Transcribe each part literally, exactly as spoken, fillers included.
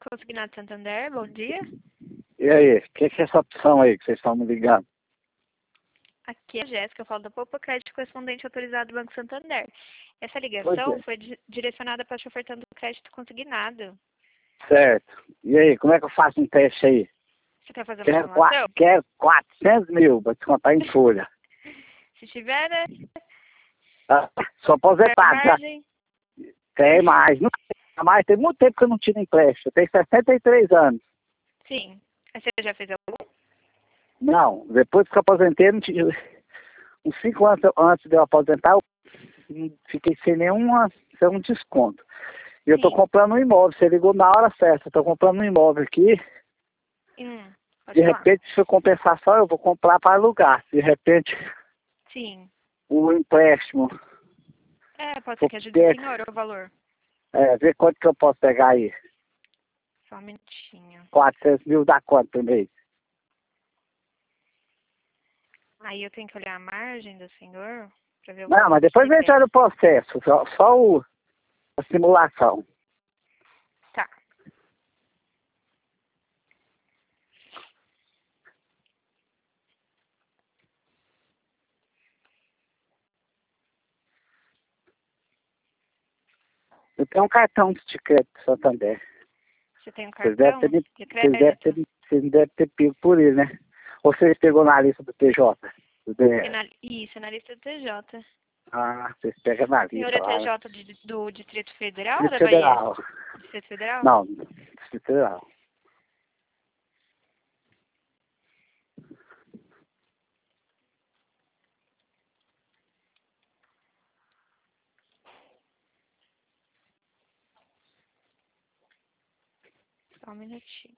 Consignado Santander, bom dia. E aí, o que, que é essa opção aí que vocês estão me ligando? Aqui é a Jéssica, eu falo da Poupa Crédito Correspondente Autorizado do Banco Santander. Essa Pois ligação é. foi di- direcionada para te ofertando crédito consignado. Certo. E aí, como é que eu faço um teste aí? Você quer fazer uma Quero, qua- simulação? quero quatrocentos mil para descontar em folha. Se tiver, né? Tá? Sou Tiver aposentado, já margem. tem mais. Não tem mais, tem muito tempo que eu não tiro empréstimo. Eu tenho sessenta e três anos. Sim. Você já fez algum? Não, depois que eu aposentei, não tive, uns cinco anos antes de eu aposentar, eu não fiquei sem nenhuma, sem um desconto. E eu estou Sim. comprando um imóvel, você ligou na hora certa, estou comprando um imóvel aqui. Hum, pode De falar. repente, se eu compensar só, eu vou comprar para alugar. De repente, Sim. o empréstimo, É, pode ser vou que ajude o ter, senhor o valor. é, ver quanto que eu posso pegar aí. Só um minutinho. quatrocentos mil dá quanto por mês? Aí eu tenho que olhar a margem do senhor para ver o Não, valor mas que depois ele a gente tem. olha o processo, só, só o, a simulação. Tá. Eu tenho um cartão de crédito Santander. Você tem um Vocês devem ter, cartão me- de vocês devem crédito? ter, vocês devem ter pego por ele, né? Ou vocês pegou na lista do T J? Do D R? Penal... Isso, é na lista do T J. Ah, vocês pegam na O senhor lista é lá, né? T J de- do Distrito Federal ou Distrito da Bahia? Federal. Distrito Federal? Não, Distrito Federal. Só um minutinho.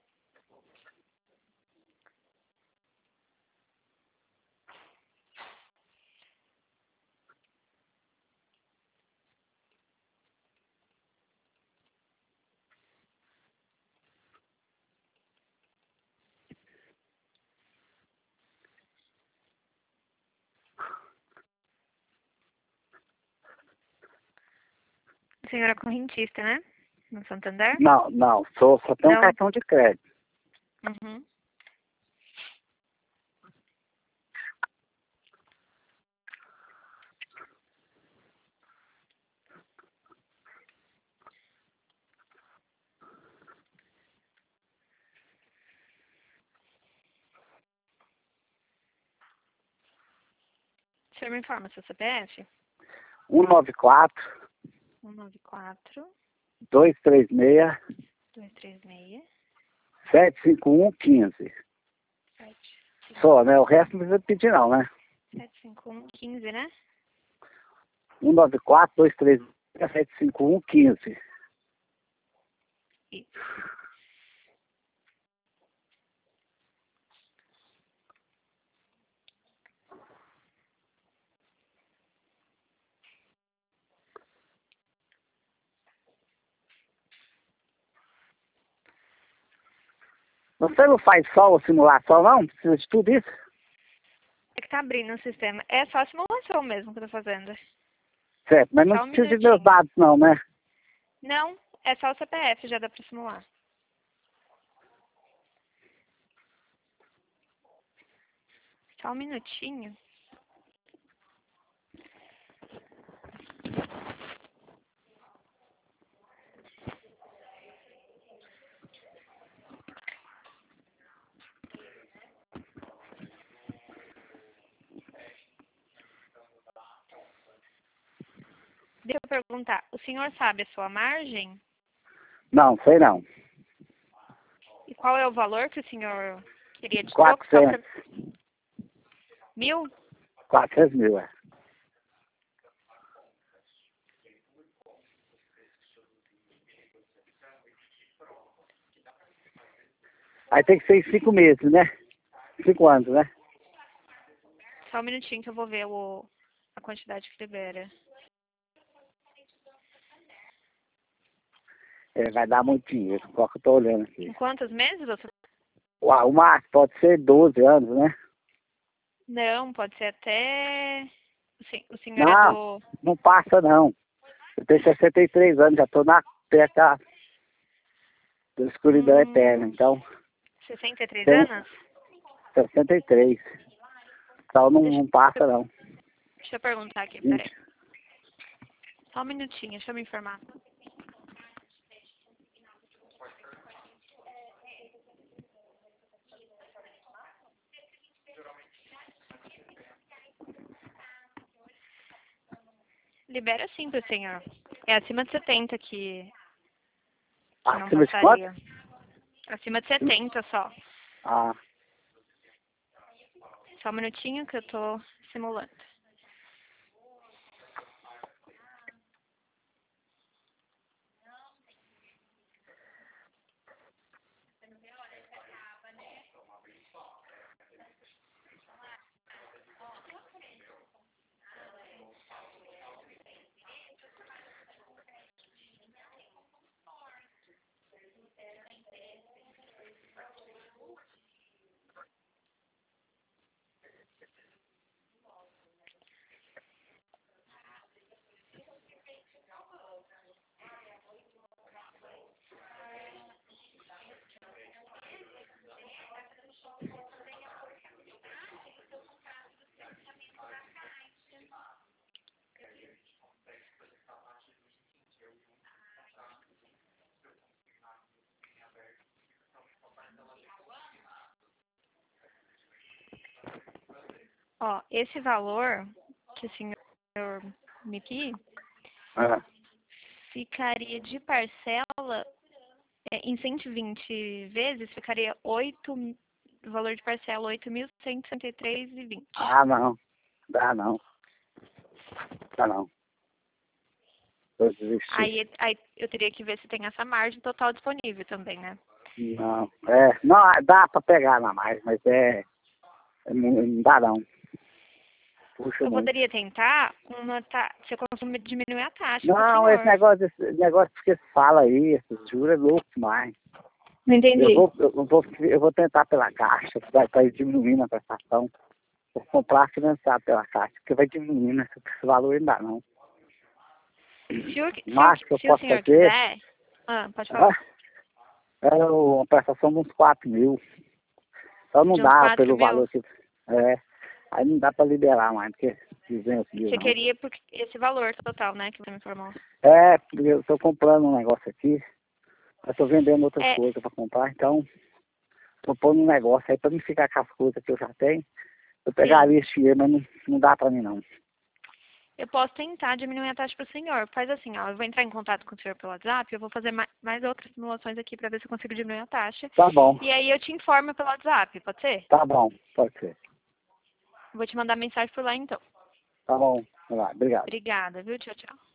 O senhor é correntista, né? No Santander? Não, não, sou, só tenho um Não. cartão de crédito. Uhum. O senhor me informa seu C P F? um nove quatro, um nove quatro, dois três seis, dois três seis, sete cinco um, um cinco. sete Só, né? O resto não precisa pedir não, né? sete cinco um, quinze, né? um nove quatro, dois três seis, sete cinco um, um cinco. Isso. Você não faz só a simulação, não? Precisa de tudo isso? É que tá abrindo o sistema. É só a simulação mesmo que eu tô fazendo. Certo, mas não Só um precisa de meus minutinho. dados, não, né? Não, é só o C P F, já dá pra simular. Só um minutinho. Deixa eu perguntar, o senhor sabe a sua margem? Não, sei não. E qual é o valor que o senhor queria de troco? Só pra... quatrocentos. Mil? quatrocentos mil, é. Aí tem que ser em cinco meses, né? Cinco anos, né? Só um minutinho que eu vou ver o... a quantidade que libera. É, vai dar muito dinheiro, qual que eu tô olhando aqui. Em quantos meses você... Uau, o máximo pode ser doze anos, né? Não, pode ser até... O sen- o senhor é Não, do... não passa não. Eu tenho sessenta e três anos, já tô na perto da... da escuridão Hum. eterna. Então, sessenta e três tem anos? sessenta e três. Então não, Deixa- não passa, não. Deixa eu perguntar aqui, peraí. Só um minutinho, deixa eu me informar. Libera sim pro senhor. É acima de setenta que, que não Acima de passaria. Acima de setenta só. Ah, Só um minutinho que eu tô simulando. Ó, esse valor que o senhor me quis ah, ficaria de parcela, é, em cento e vinte vezes, ficaria oito, o valor de parcela oito mil cento e sessenta e três reais e vinte. ah, não. Dá não. Dá não. Vou desistir. Aí, aí eu teria que ver se tem essa margem total disponível também, né? Não. É, não, dá pra pegar na mais, mas é. é não, não dá não. Puxa Eu muito. poderia tentar uma ta... se eu consigo diminuir a taxa pro Não, senhor. esse negócio, esse negócio que você fala aí, esses juros é louco demais. Não entendi. Eu vou, eu vou, eu vou tentar pela caixa, que vai estar diminuindo a prestação. Vou comprar financiado pela caixa, porque vai diminuindo esse, esse valor ainda não. Se o, se Mas que o, eu se o posso senhor fazer quiser... Ah, pode falar. é, é uma prestação de uns quatro mil. Só não De uns dá quatro pelo mil? valor que. É, aí não dá pra liberar mais, porque duzentos mil Você não. queria porque esse valor total, né, que você me informou. É, porque eu tô comprando um negócio aqui, eu tô vendendo outras É, coisas pra comprar, então tô pondo um negócio aí pra não ficar com as coisas que eu já tenho. Eu pegaria esse dinheiro, mas não, não dá pra mim não. eu posso tentar diminuir a taxa para o senhor. Faz assim, ó, eu vou entrar em contato com o senhor pelo WhatsApp, eu vou fazer mais, mais outras simulações aqui para ver se eu consigo diminuir a taxa. Tá bom, E aí eu te informo pelo WhatsApp, pode ser? tá bom, pode ser. Vou te mandar mensagem por lá então. Tá bom, vai lá, obrigado. Obrigada, viu? Tchau, tchau.